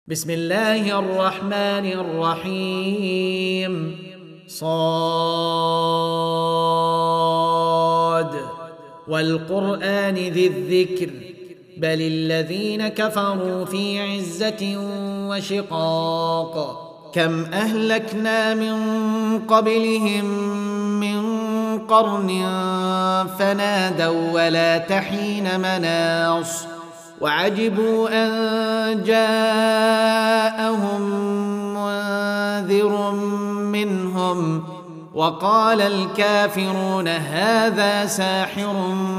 بسم الله الرحمن الرحيم صاد والقرآن ذي الذكر بل الذين كفروا في عزة وشقاق كم أهلكنا من قبلهم من قرن فنادوا ولا تحين مناص وعجبوا أن جاءهم منذر منهم وقال الكافرون هذا ساحر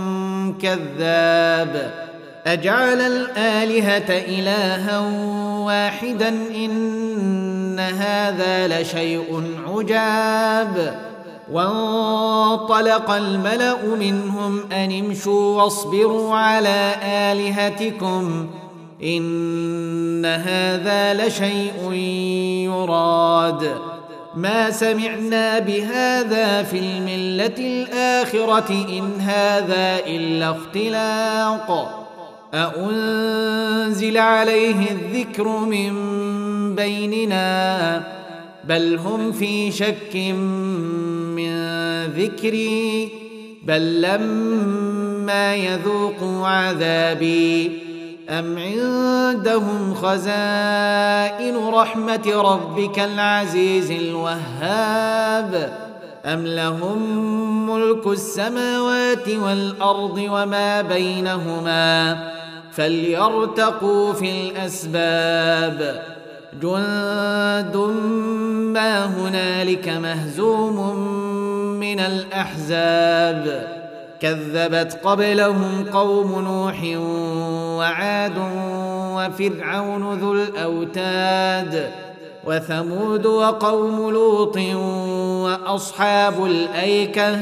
كذاب أجعل الآلهة إلها واحدا إن هذا لشيء عجاب وانطلق الملأ منهم أن امشوا واصبروا على آلهتكم إن هذا لشيء يراد ما سمعنا بهذا في الملة الآخرة إن هذا إلا اختلاق أأنزل عليه الذكر من بيننا بل هم في شك من ذكري بل لما يذوقوا عذابي أم عندهم خزائن رحمة ربك العزيز الوهاب أم لهم ملك السماوات والأرض وما بينهما فليرتقوا في الأسباب جند ما هنالك مهزوم من الأحزاب كذبت قبلهم قوم نوح وعاد وفرعون ذو الأوتاد وثمود وقوم لوط وأصحاب الأيكة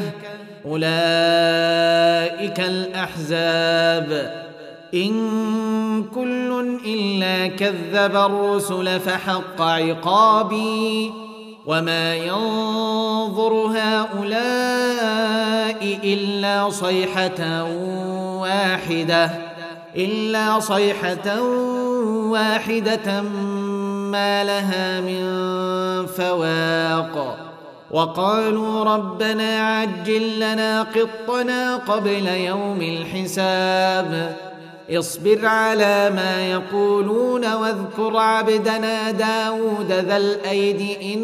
أولئك الأحزاب إن كل إلا كذب الرسل فحق عقابي وما ينظر هؤلاء إلا صيحة واحدة ما لها من فواق وقالوا ربنا عجل لنا قطنا قبل يوم الحساب اصبر على ما يقولون واذكر عبدنا داود ذا الأيد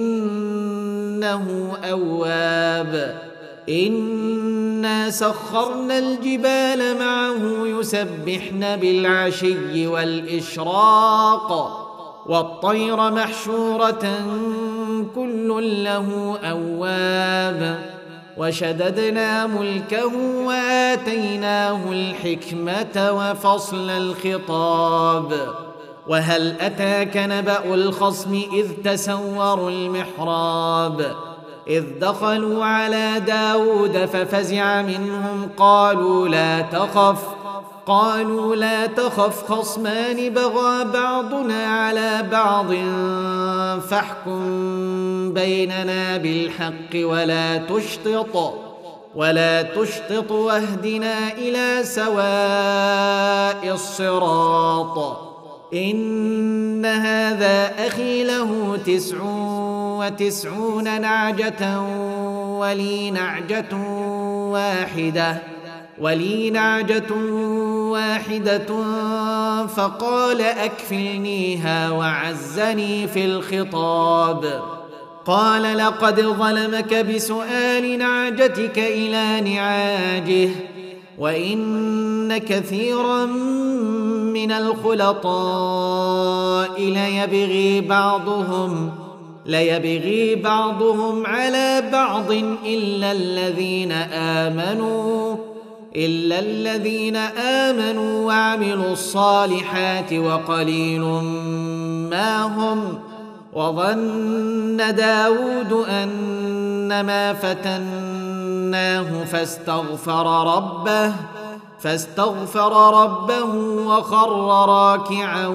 إنه أواب إنا سخرنا الجبال معه يسبحن بالعشي والإشراق والطير محشورة كل له أواب وشددنا ملكه وآتيناه الحكمة وفصل الخطاب وهل أتاك نبأ الخصم إذ تسوروا المحراب إذ دخلوا على داود ففزع منهم قالوا لا تخف خصمان بغى بعضنا على بعض فاحكم بيننا بالحق ولا تشطط واهدنا إلى سواء الصراط إن هذا أخي له 99 نعجة ولي نعجة واحدة فقال أكفلنيها وعزني في الخطاب قال لقد ظلمك بسؤال نعجتك إلى نعاجه وإن كثيرا من الخلطاء ليبغي بعضهم على بعض إلا الذين آمنوا وعملوا الصالحات وقليل ما هم وظن داود أنما فتناه فاستغفر ربه وخر راكعا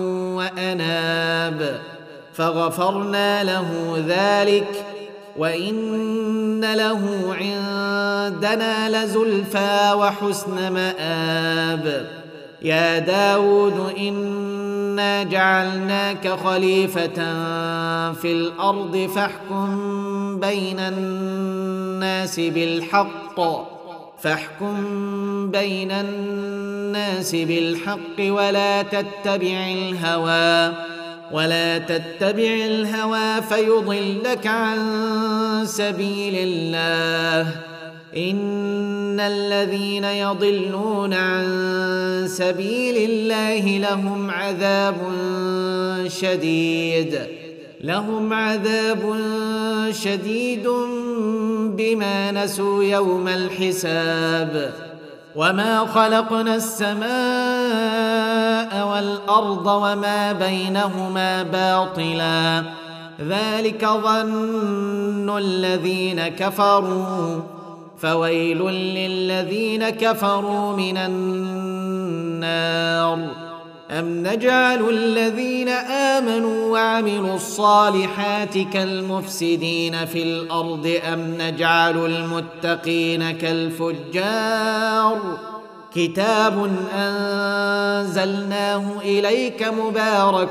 وأناب فغفرنا له ذلك وإن له عندنا لزلفى وحسن مآب يا داود إن إنا جعلناك خليفة في الأرض فاحكم بين الناس بالحق ولا تتبع الهوى فيضلك عن سبيل الله. إن الذين يضلون عن سبيل الله لهم عذاب شديد بما نسوا يوم الحساب. وما خلقنا السماء والأرض وما بينهما باطلا ذلك ظن الذين كفروا فويل للذين كفروا من النار. أم نجعل الذين آمنوا وعملوا الصالحات كالمفسدين في الأرض أم نجعل المتقين كالفجار. كتاب أنزلناه إليك مبارك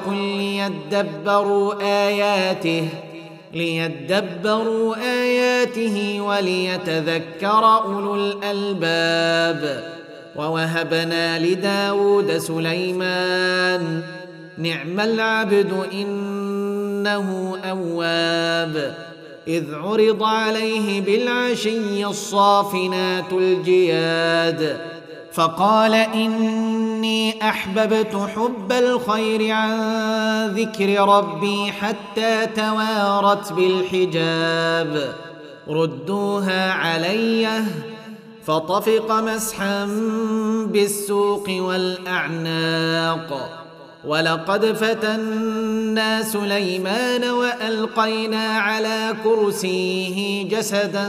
ليدبروا آياته وليتذكر أولو الألباب. ووهبنا لداود سليمان نعم العبد إنه أواب. إذ عرض عليه بالعشي الصافنات الجياد فقال إني أحببت حب الخير عن ذكر ربي حتى توارت بالحجاب. ردوها علي فطفق مسحا بالسوق والأعناق. ولقد فتنا سليمان وألقينا على كرسيه جسدا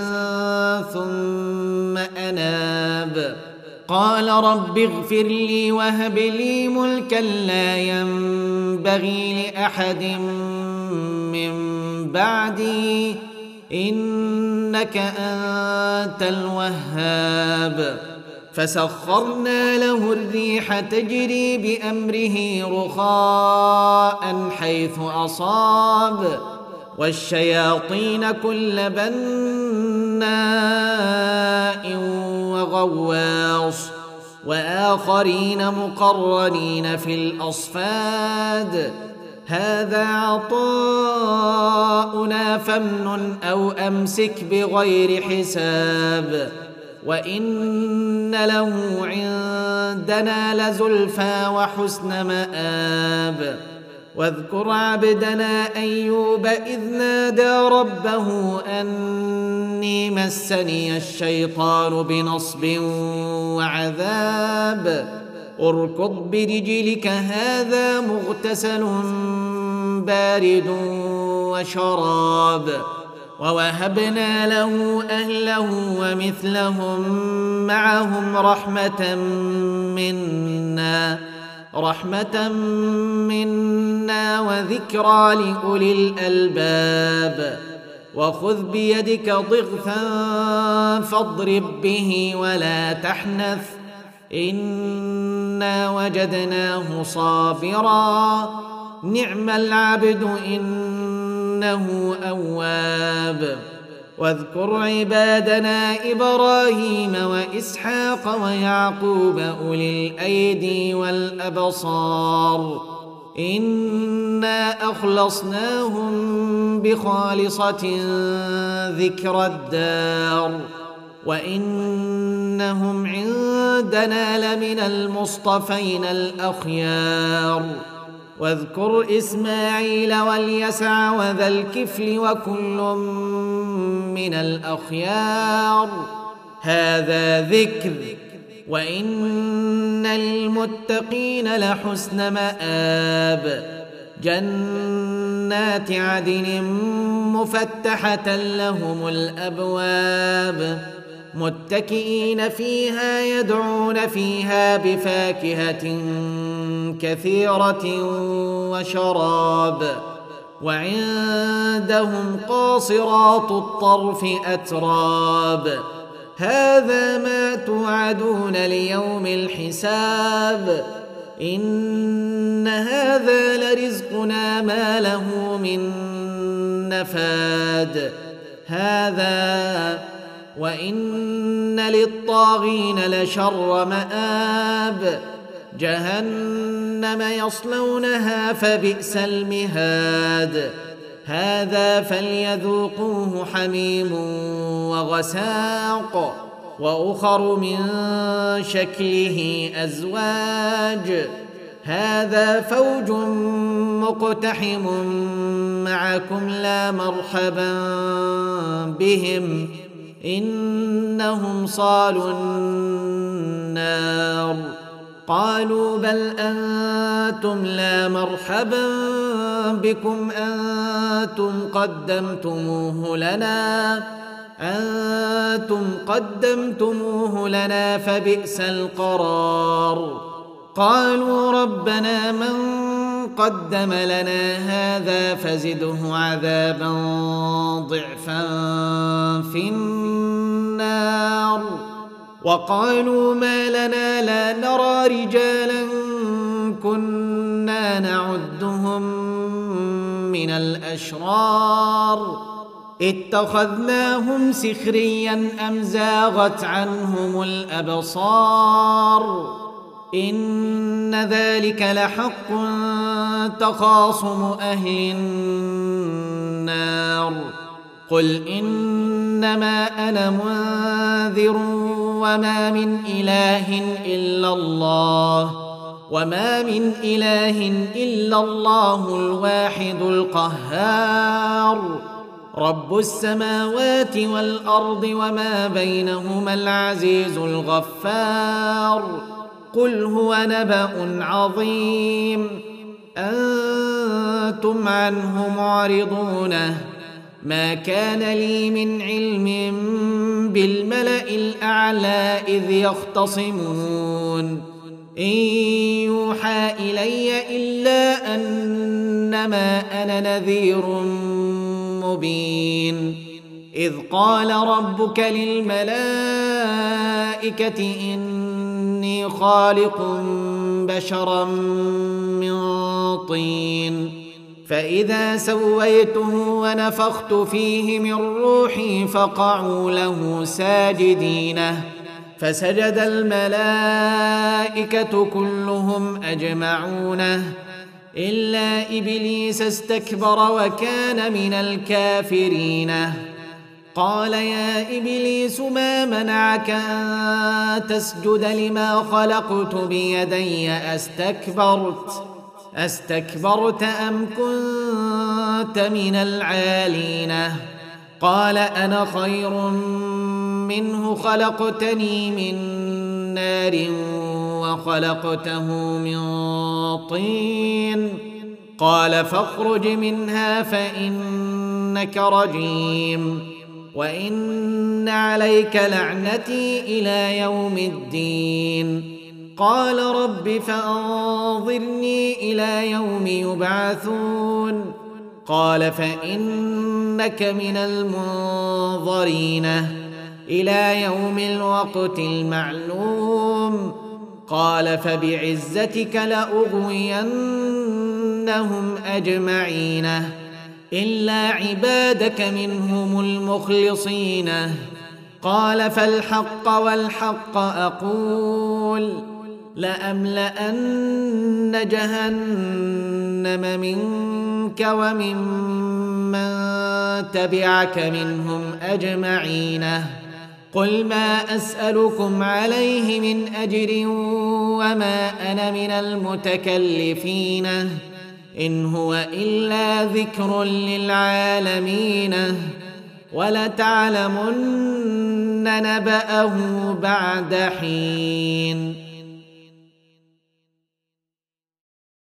ثم أناب. قال رب اغفر لي وهب لي ملكا لا ينبغي لأحد من بعدي إنك أنت الوهاب. فسخرنا له الريح تجري بأمره رخاء حيث أصاب والشياطين كل بناء وغواص وآخرين مقرنين في الأصفاد. هذا عطاؤنا فامنن أو أمسك بغير حساب. وإن له عندنا لزلفى وحسن مآب. واذكر عبدنا أيوب إذ نادى ربه أني مسني الشيطان بنصب وعذاب. اركض برجلك هذا مغتسل بارد وشراب. ووهبنا له أهله ومثلهم معهم رحمة منا وذكرى لأولي الألباب. وخذ بيدك ضغثا فاضرب به ولا تحنث إنا وجدناه صابرا نعم العبد إنه أواب. واذكر عبادنا إبراهيم وإسحاق ويعقوب أولي الأيدي والأبصار إنا أخلصناهم بخالصة ذكر الدار وإنهم عندنا لمن المصطفين الأخيار. واذكر إسماعيل واليسع وذا الكفل وكل من الأخيار. هذا ذكر وإن للمتقين لحسن مآب. جنات عدن مفتحة لهم الأبواب متكئين فيها يدعون فيها بفاكهة كثيرة وشراب. وعندهم قاصرات الطرف أتراب. هذا ما توعدون ليوم الحساب إن هذا لرزقنا ما له من نفاد هذا وإن للطاغين لشر مآب جهنم يصلونها فبئس المهاد هذا فليذوقوه حميم وغساق وأخر من شكله أزواج هذا فوج مقتحم معكم لا مرحبا بهم إنهم صالوا النار قالوا بل أنتم لا مرحبا بكم أنتم قدمتموه لنا فبئس القرار قالوا ربنا من قدم لنا هذا فزده عذابا ضعفا في النار وقالوا ما لنا لا نرى رجالا كنا نعدهم من الأشرار اتخذناهم سخريا أم زاغت عنهم الأبصار إن ذلك لحق تخاصم أهل النار قل إنما أنا منذر وما من إله إلا الله الواحد القهار رب السماوات والأرض وما بينهما العزيز الغفار قل هو نبأ عظيم أنتم عنه معرضون ما كان لي من علم بالملأ الأعلى إذ يختصمون إن يوحى إلي إلا أنما أنا نذير مبين إذ قال ربك للملائكة إني خالق بشرا من طين فإذا سويته ونفخت فيه من روحي فقعوا له ساجدين فسجد الملائكة كلهم أجمعون إلا إبليس استكبر وكان من الكافرين قال يا إبليس ما منعك أن تسجد لما خلقت بيدي أستكبرت أم كنت من العالين قال أنا خير منه خلقتني من نار وخلقته من طين قال فاخرج منها فإنك رجيم وإن عليك لعنتي إلى يوم الدين قال رب فأنظرني إلى يوم يبعثون قال فإنك من المنظرين إلى يوم الوقت المعلوم قال فبعزتك لأغوينهم أجمعين إلا عبادك منهم المخلصين قال فالحق والحق أقول لأملأن جهنم منك وممن تبعك منهم أجمعين قل ما أسألكم عليه من أجر وما أنا من المتكلفين إن هو إلا ذكر للعالمين ولتعلمن نبأه بعد حين